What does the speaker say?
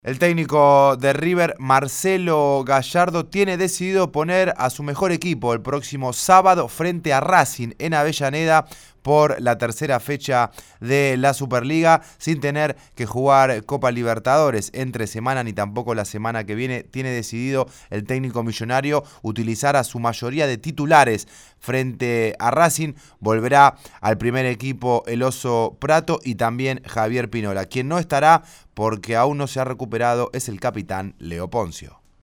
El técnico de River, Marcelo Gallardo, tiene decidido poner a su mejor equipo el próximo sábado frente a Racing en Avellaneda por la tercera fecha de la Superliga, sin tener que jugar Copa Libertadores entre semana ni tampoco la semana que viene. Tiene decidido el técnico millonario utilizar a su mayoría de titulares frente a Racing. Volverá al primer equipo el Oso Prato y también Javier Pinola. Quien no estará porque aún no se ha recuperado es el capitán Leo Poncio.